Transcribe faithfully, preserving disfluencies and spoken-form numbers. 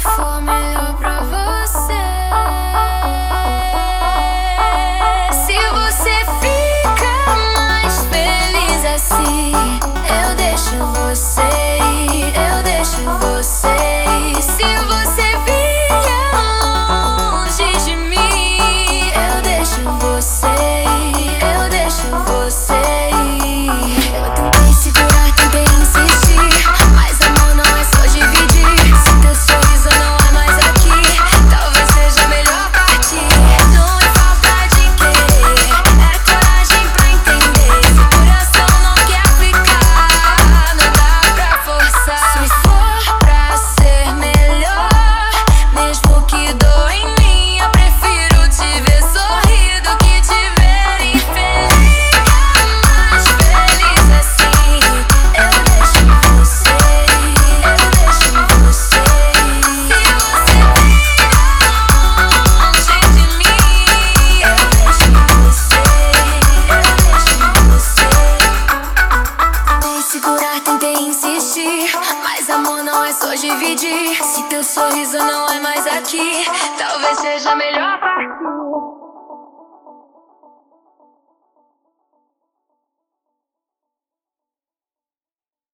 for melhor pra você. Se você fica mais feliz assim, eu deixo você ir, eu deixo você ir. Se você vier longe de mim, eu deixo você ir, eu deixo você ir. Eu tentei segurar, tentei insistir, mas amor não é só dividir. Se teu sorriso não é mais aqui, talvez seja melhor partir. Não é falta de querer, é coragem pra entender. Se o coração não quer ficar, não dá pra forçar. Se for pra ser melhor, mesmo que doa em mim, eu prefiro te ver sorrir do que te ver infeliz. Mais feliz assim, eu deixo você ir, eu deixo você ir. Se você vier longe de mim, eu deixo você ir, eu deixo você ir. Tentei segurar, tentei insistir, mas amor não é só dividir. Se teu sorriso não é mais aqui, talvez seja melhor partir.